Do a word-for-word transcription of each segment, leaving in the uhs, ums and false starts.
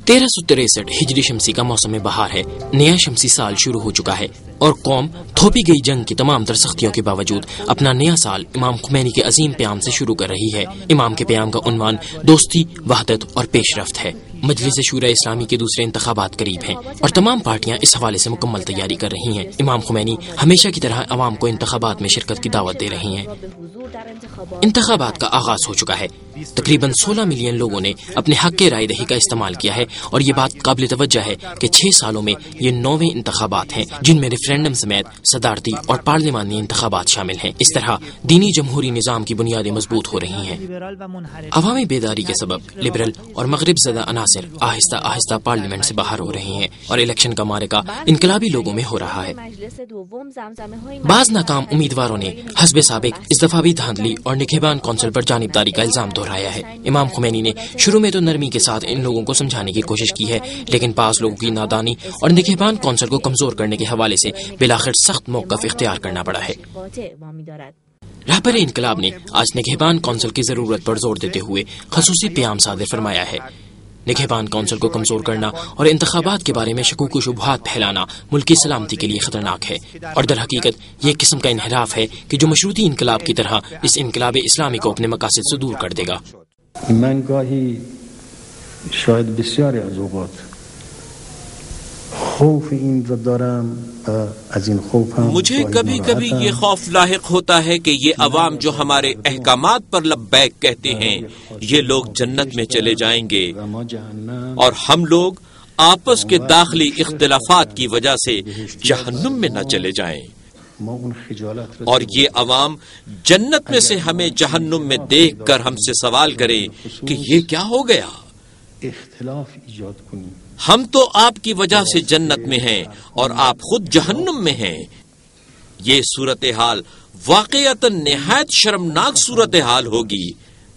تیرہ سو تریسٹھ ہجری شمسی کا موسم بہار ہے، نیا شمسی سال شروع ہو چکا ہے اور قوم تھوپی گئی جنگ کی تمام تر سختیوں کے باوجود اپنا نیا سال امام خمینی کے عظیم پیام سے شروع کر رہی ہے۔ امام کے پیام کا عنوان دوستی، وحدت اور پیش رفت ہے۔ مجلس شورا اسلامی کے دوسرے انتخابات قریب ہیں اور تمام پارٹیاں اس حوالے سے مکمل تیاری کر رہی ہیں۔ امام خمینی ہمیشہ کی طرح عوام کو انتخابات میں شرکت کی دعوت دے رہی ہیں۔ انتخابات کا آغاز ہو چکا ہے۔ تقریباً سولہ ملین لوگوں نے اپنے حق کے رائے دہی کا استعمال کیا ہے اور یہ بات قابل توجہ ہے کہ چھ سالوں میں یہ نویں انتخابات ہیں جن میں ریفرینڈم سمیت صدارتی اور پارلیمانی انتخابات شامل ہیں۔ اس طرح دینی جمہوری نظام کی بنیادیں مضبوط ہو رہی ہیں۔ عوامی بیداری کے سبب لبرل اور مغرب زدہ عناصر آہستہ آہستہ پارلیمنٹ سے باہر ہو رہے ہیں اور الیکشن کا معرکہ انقلابی لوگوں میں ہو رہا ہے۔ بعض ناکام امیدواروں نے حزب سابق اس دفعہ بھی دھاندلی اور نگہبان کونسل پر جانبداری کا الزام دہرایا ہے۔ امام خمینی نے شروع میں تو نرمی کے ساتھ ان لوگوں کو سمجھانے کی کوشش کی ہے، لیکن بعض لوگوں کی نادانی اور نگہبان کونسل کو کمزور کرنے کے حوالے سے بالآخر سخت موقف اختیار کرنا پڑا ہے۔ رہبر انقلاب نے آج نگہبان کونسل کی ضرورت پر زور دیتے ہوئے خصوصی پیام صادر فرمایا ہے۔ نگہبان کونسل کو کمزور کرنا اور انتخابات کے بارے میں شکوک و شبہات پھیلانا ملکی سلامتی کے لیے خطرناک ہے اور در حقیقت یہ قسم کا انحراف ہے کہ جو مشروطی انقلاب کی طرح اس انقلاب اسلامی کو اپنے مقاصد سے دور کر دے گا۔ من گاهی شاید بسیاری از اوقات خوف این را دارم از این خوف هم مجھے کبھی کبھی یہ خوف لاحق ہوتا ہے کہ یہ عوام جو ہمارے احکامات پر لبیک کہتے ہیں یہ لوگ جنت میں چلے جائیں گے اور ہم لوگ آپس کے داخلی اختلافات کی وجہ سے جہنم میں نہ چلے جائیں، اور یہ عوام جنت میں سے ہمیں جہنم میں دیکھ کر ہم سے سوال کرے کہ یہ کیا ہو گیا۔ ہم تو آپ کی وجہ سے جنت میں ہیں اور آپ خود جہنم میں ہیں۔ یہ صورتحال واقعتاً نہایت شرمناک صورتحال ہوگی،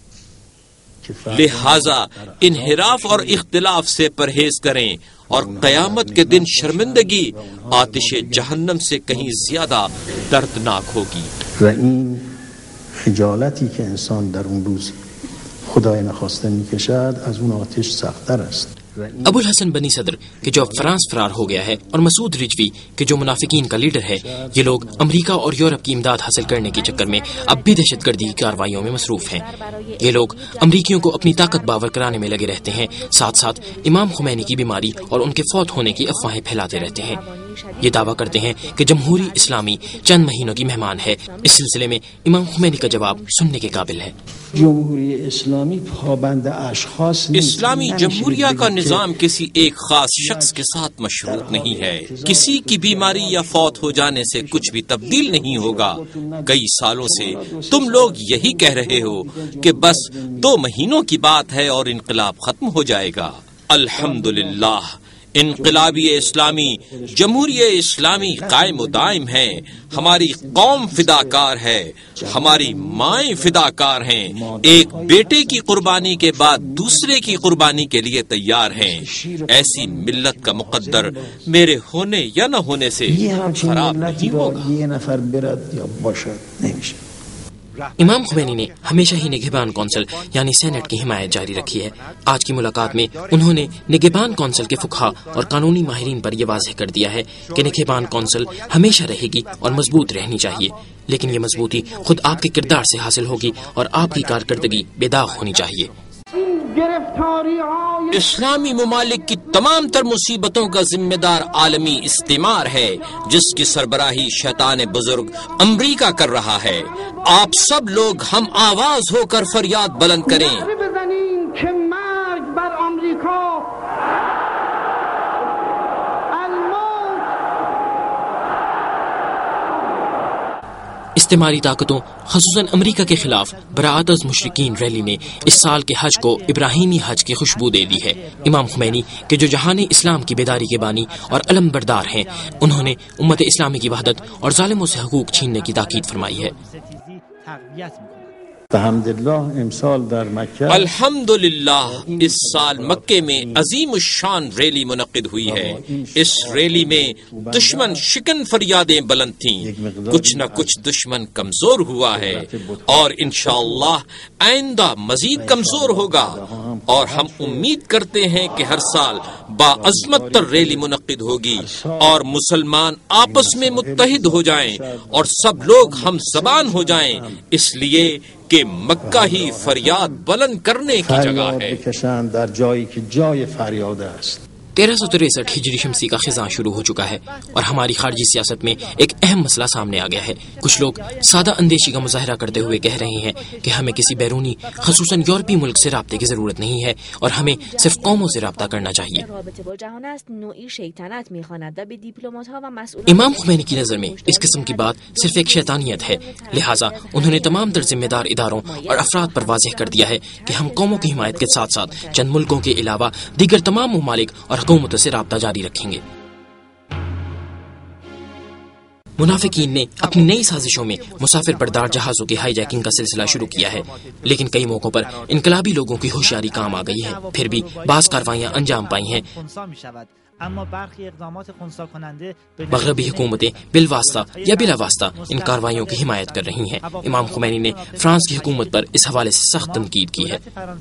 لہذا انحراف اور اختلاف سے پرہیز کریں اور قیامت کے دن شرمندگی آتش جہنم سے کہیں زیادہ دردناک ہوگی۔ و این خجالتی که انسان در اون روز خدای نخواسته میکشد از اون آتش سخت‌تر است۔ ابو الحسن بنی صدر کہ جو اب فرانس فرار ہو گیا ہے اور مسعود رجوی کہ جو منافقین کا لیڈر ہے، یہ لوگ امریکہ اور یورپ کی امداد حاصل کرنے کے چکر میں اب بھی دہشت گردی کارروائیوں میں مصروف ہیں۔ یہ لوگ امریکیوں کو اپنی طاقت باور کرانے میں لگے رہتے ہیں، ساتھ ساتھ امام خمینی کی بیماری اور ان کے فوت ہونے کی افواہیں پھیلاتے رہتے ہیں۔ یہ دعویٰ کرتے ہیں کہ جمہوری اسلامی چند مہینوں کی مہمان ہے۔ اس سلسلے میں امام خمینی کا جواب سننے کے قابل ہے۔ جمہوری اسلامی پابند اشخاص اسلامی جمہوریہ کا نظام کسی ایک خاص شخص کے ساتھ مشروط نہیں ہے۔ کسی کی بیماری یا فوت ہو جانے سے کچھ بھی تبدیل نہیں ہوگا۔ کئی سالوں سے تم لوگ یہی کہہ رہے ہو کہ بس دو مہینوں کی بات ہے اور انقلاب ختم ہو جائے گا۔ الحمدللہ انقلابی اسلامی جمہوریہ اسلامی قائم و دائم ہے، ہماری قوم فداکار ہے، ہماری مائیں فداکار ہیں، ایک بیٹے کی قربانی کے بعد دوسرے کی قربانی کے لیے تیار ہیں۔ ایسی ملت کا مقدر میرے ہونے یا نہ ہونے سے خراب نہیں ہوگا۔ امام خمینی نے ہمیشہ ہی نگہبان کونسل یعنی سینٹ کی حمایت جاری رکھی ہے۔ آج کی ملاقات میں انہوں نے نگہبان کونسل کے فقہا اور قانونی ماہرین پر یہ واضح کر دیا ہے کہ نگہبان کونسل ہمیشہ رہے گی اور مضبوط رہنی چاہیے، لیکن یہ مضبوطی خود آپ کے کردار سے حاصل ہوگی اور آپ کی کارکردگی بے داغ ہونی چاہیے۔ اسلامی ممالک کی تمام تر مصیبتوں کا ذمہ دار عالمی استعمار ہے جس کی سربراہی شیطان بزرگ امریکہ کر رہا ہے۔ آپ سب لوگ ہم آواز ہو کر فریاد بلند کریں۔ استعماری طاقتوں خصوصاً امریکہ کے خلاف براعت از مشرکین ریلی نے اس سال کے حج کو ابراہیمی حج کی خوشبو دے دی ہے۔ امام خمینی کہ جو جہان اسلام کی بیداری کے بانی اور علم بردار ہیں، انہوں نے امت اسلامی کی وحدت اور ظالموں سے حقوق چھیننے کی تاکید فرمائی ہے۔ الحمدللہ اس سال مکے میں عظیم الشان ریلی منعقد ہوئی ہے۔ اس ریلی میں دشمن شکن فریادیں بلند تھیں، کچھ نہ کچھ دشمن کمزور ہوا ہے اور انشاءاللہ آئندہ مزید کمزور ہوگا۔ اور ہم امید کرتے ہیں کہ ہر سال باعظمت تر ریلی منعقد ہوگی اور مسلمان آپس میں متحد ہو جائیں اور سب لوگ ہم زبان ہو جائیں، اس لیے کہ مکہ ہی فریاد بلند کرنے کی جگہ ہے۔ در جایی که جای فریاد است۔ تیرہ سو تریسٹھ ہجری شمسی کا خزاں شروع ہو چکا ہے اور ہماری خارجی سیاست میں ایک اہم مسئلہ سامنے آ گیا ہے۔ کچھ لوگ سادہ اندیشی کا مظاہرہ کرتے ہوئے کہہ رہے ہیں کہ ہمیں کسی بیرونی خصوصاً یورپی ملک سے رابطے کی ضرورت نہیں ہے اور ہمیں صرف قوموں سے رابطہ کرنا چاہیے۔ امام خمینی کی نظر میں اس قسم کی بات صرف ایک شیطانیت ہے، لہٰذا انہوں نے تمام تر ذمہ دار اداروں اور افراد پر واضح کر دیا ہے کہ ہم قوموں کی حمایت کے ساتھ ساتھ چند ملکوں کے علاوہ دیگر تمام ممالک اور حکومتوں سے رابطہ جاری رکھیں گے۔ منافقین نے اپنی نئی سازشوں میں مسافر بردار جہازوں کی ہائی جیکنگ کا سلسلہ شروع کیا ہے، لیکن کئی موقعوں پر انقلابی لوگوں کی ہوشیاری کام آ گئی ہے، پھر بھی بعض کارروائیاں انجام پائی ہیں۔ مغربی حکومتیں بالواسطہ یا بلا واسطہ ان کارروائیوں کی حمایت کر رہی ہیں۔ امام خمینی نے فرانس کی حکومت پر اس حوالے سے سخت تنقید کی ہے۔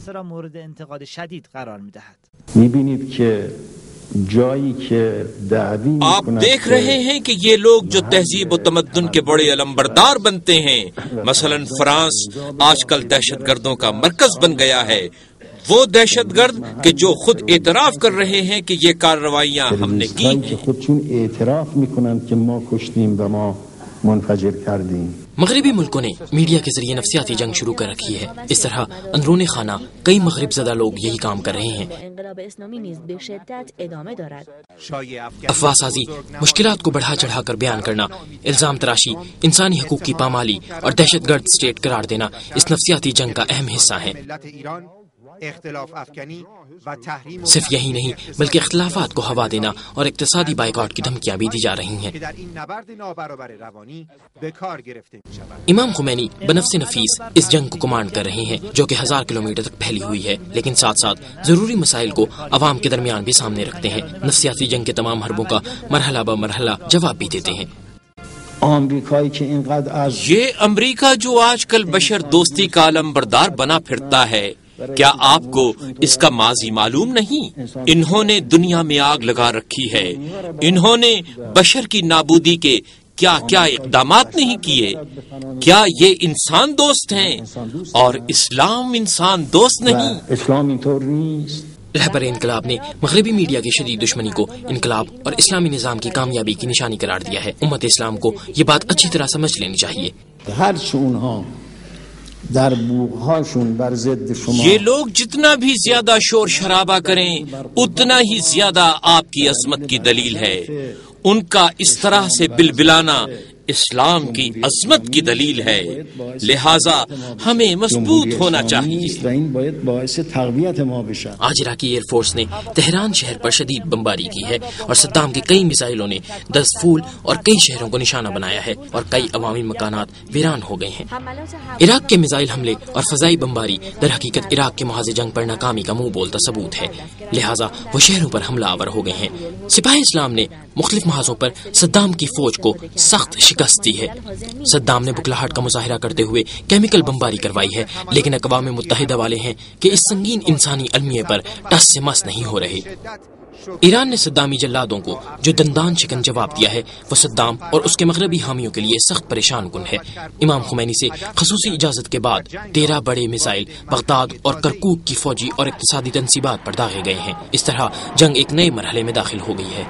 می‌بینید که جایی که دعوی آپ دیکھ رہے ہیں کہ یہ لوگ جو تہذیب و تمدن کے بڑے علمبردار بنتے ہیں، مثلا فرانس آج کل دہشت گردوں کا مرکز بن گیا ہے، وہ دہشت گرد کہ جو خود اعتراف کر رہے ہیں کہ یہ کارروائیاں ہم نے کی ہیں، خودشون اعتراف میکنند که ما کشتیم و ما منفجر کردیم۔ مغربی ملکوں نے میڈیا کے ذریعے نفسیاتی جنگ شروع کر رکھی ہے۔ اس طرح اندرون خانہ کئی مغرب زدہ لوگ یہی کام کر رہے ہیں۔ افواہ سازی، مشکلات کو بڑھا چڑھا کر بیان کرنا، الزام تراشی، انسانی حقوق کی پامالی اور دہشت گرد اسٹیٹ قرار دینا اس نفسیاتی جنگ کا اہم حصہ ہے۔ صرف یہی نہیں بلکہ اختلافات کو ہوا دینا اور اقتصادی بائیکاٹ کی دھمکیاں بھی دی جا رہی ہیں۔ امام خمینی بنفس نفیس اس جنگ کو کمانڈ کر رہے ہیں جو کہ ہزار کلومیٹر تک پھیلی ہوئی ہے، لیکن ساتھ ساتھ ضروری مسائل کو عوام کے درمیان بھی سامنے رکھتے ہیں، نفسیاتی جنگ کے تمام حربوں کا مرحلہ بہ مرحلہ جواب بھی دیتے ہیں۔ یہ امریکہ جو آج کل بشر دوستی کا علم بردار بنا پھرتا ہے، کیا آپ کو اس کا ماضی معلوم نہیں؟ انہوں نے دنیا میں آگ لگا رکھی ہے، انہوں نے بشر کی نابودی کے کیا کیا اقدامات نہیں کیے؟ کیا یہ انسان دوست ہیں؟ اور اسلام انسان دوست نہیں؟ رہبر انقلاب نے مغربی میڈیا کی شدید دشمنی کو انقلاب اور اسلامی نظام کی کامیابی کی نشانی قرار دیا ہے۔ امت اسلام کو یہ بات اچھی طرح سمجھ لینی چاہیے۔ یہ لوگ جتنا بھی زیادہ شور شرابہ کریں اتنا ہی زیادہ آپ کی عظمت کی دلیل ہے۔ ان کا اس طرح سے بلبلانا اسلام کی عظمت کی دلیل ہے، لہذا ہمیں مضبوط ہونا چاہیے۔ آج عراقی ایئر فورس نے تہران شہر پر شدید بمباری کی ہے اور صدام کے کئی میزائلوں نے دس پھول اور کئی شہروں کو نشانہ بنایا ہے اور کئی عوامی مکانات ویران ہو گئے ہیں۔ عراق کے میزائل حملے اور فضائی بمباری در حقیقت عراق کے محاذ جنگ پر ناکامی کا منہ بولتا ثبوت ہے، لہذا وہ شہروں پر حملہ آور ہو گئے ہیں۔ سپاہ اسلام نے مختلف محاذوں پر صدام کی فوج کو سخت شکست دی ہے۔ صدام نے بکلاہٹ کا مظاہرہ کرتے ہوئے کیمیکل بمباری کروائی ہے، لیکن اقوام متحدہ والے ہیں کہ اس سنگین انسانی المیے پر ٹس سے مس نہیں ہو رہے۔ ایران نے صدامی جلادوں کو جو دندان شکن جواب دیا ہے وہ صدام اور اس کے مغربی حامیوں کے لیے سخت پریشان کن ہے۔ امام خمینی سے خصوصی اجازت کے بعد تیرہ بڑے میزائل بغداد اور کرکوک کی فوجی اور اقتصادی تنصیبات پر داغے گئے ہیں۔ اس طرح جنگ ایک نئے مرحلے میں داخل ہو گئی ہے۔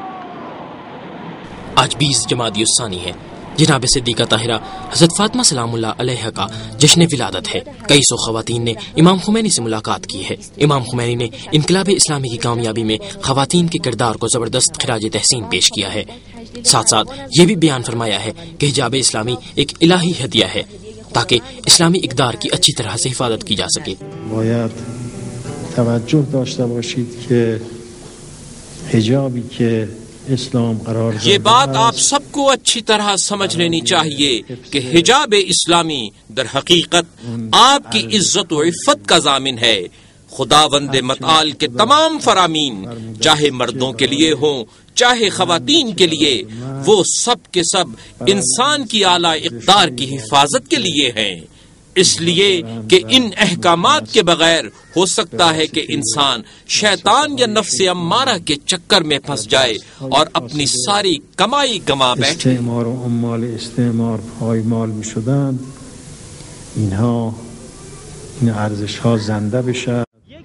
آج بیس جمادی الثانی ہے۔ جناب صدیقہ طاہرہ حضرت فاطمہ سلام اللہ علیہ کا جشن ولادت ہے۔ کئی سو خواتین نے امام خمینی سے ملاقات کی ہے۔ امام خمینی نے انقلاب اسلامی کی کامیابی میں خواتین کے کردار کو زبردست خراج تحسین پیش کیا ہے۔ ساتھ ساتھ یہ بھی بیان فرمایا ہے کہ حجاب اسلامی ایک الہی ہدیہ ہے تاکہ اسلامی اقدار کی اچھی طرح سے حفاظت کی جا سکے۔ باید توجه داشته باشید که حجابی که یہ بات آپ سب کو اچھی طرح سمجھ لینی چاہیے کہ حجاب اسلامی در حقیقت آپ کی عزت و عفت کا ضامن ہے۔ خداوند متعال کے تمام فرامین چاہے مردوں کے لیے ہوں چاہے خواتین کے لیے، وہ سب کے سب انسان کی اعلیٰ اقدار کی حفاظت کے لیے ہیں۔ اس لیے کہ ان احکامات کے بغیر ہو سکتا ہے کہ انسان شیطان یا نفس امارہ کے چکر میں پھنس جائے اور اپنی ساری کمائی گما بیٹھے. استعمار و عمال استعمار پایمال می شدند اینها این ارزش ها زنده بشه.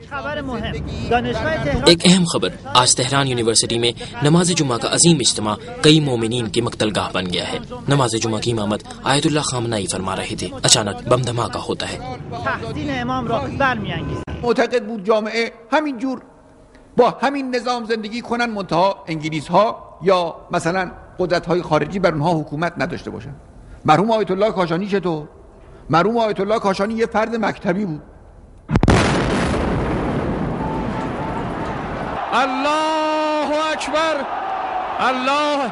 ایک اہم خبر، آج تہران یونیورسٹی میں نماز جمعہ کا عظیم اجتماع کئی مومنین کی مقتل گاہ بن گیا ہے. نماز جمعہ کی امامت آیت اللہ خامنه‌ای فرما رہے تھے. اچانک بم دھماکہ ہوتا ہے. معتقد بود جامعه همین جور با همین نظام زندگی کنن، منتها انگلیس ها یا مثلا قدرت های خارجی بر اونها حکومت نداشته باشن. مرحوم آیت الله کاشانی چطور؟ مرحوم آیت الله کاشانی یه فرد مکتبی بود. الله اکبر، الله.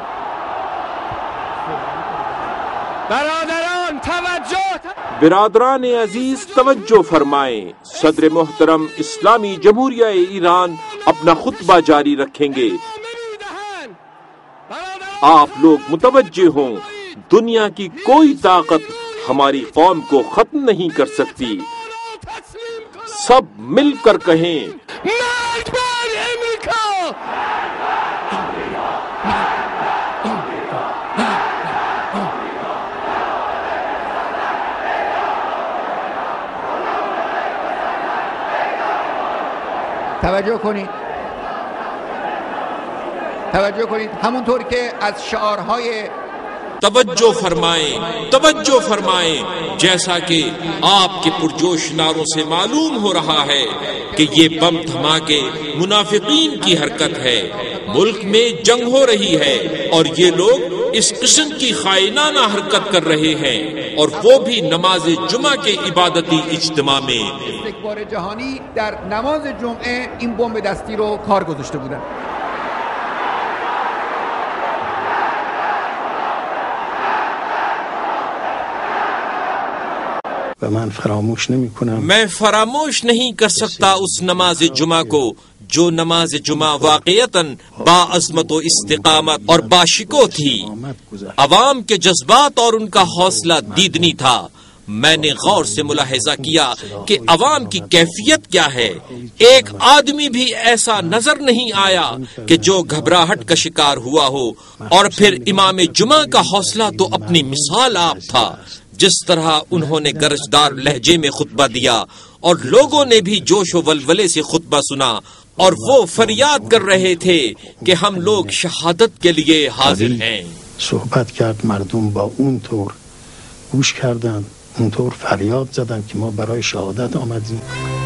برادران توجه، برادران عزیز توجہ فرمائیں. صدر محترم اسلامی جمہوریہ ایران اپنا خطبہ جاری رکھیں گے. آپ لوگ متوجہ ہوں، دنیا کی کوئی طاقت ہماری قوم کو ختم نہیں کر سکتی. سب مل کر کہیں توجه کنید، توجه کنید. همونطور که از شعارهای توجہ فرمائیں، توجہ فرمائیں. جیسا کہ آپ کے پرجوش نعروں سے معلوم ہو رہا ہے کہ یہ بم دھماکے منافقین کی حرکت ہے. ملک میں جنگ ہو رہی ہے اور یہ لوگ اس قسم کی خائنانہ حرکت کر رہے ہیں، اور وہ بھی نماز جمعہ کے عبادتی اجتماع میں. استکبار جهانی در نماز جمعه این بمب دستی رو کار گذاشته بودن. و من فراموش نمی کنم میں فراموش نہیں کر سکتا اس نماز جمعہ کو جو نماز جمعہ واقعتاً با عظمت و استقامت اور باشکو تھی. عوام کے جذبات اور ان کا حوصلہ دیدنی تھا. میں نے غور سے ملاحظہ کیا کہ عوام کی کیفیت کیا ہے. ایک آدمی بھی ایسا نظر نہیں آیا کہ جو گھبراہٹ کا شکار ہوا ہو. اور پھر امام جمعہ کا حوصلہ تو اپنی مثال آپ تھا. جس طرح انہوں نے گرجدار لہجے میں خطبہ دیا اور لوگوں نے بھی جوش و ولولے سے خطبہ سنا، اور وہ فریاد کر رہے تھے کہ ہم لوگ شہادت کے لیے حاضر ہیں. صحبت کرد، مردم با اون طور گوش کردن، اونطور فریاد زدن که ما برای شهادت آمدیم.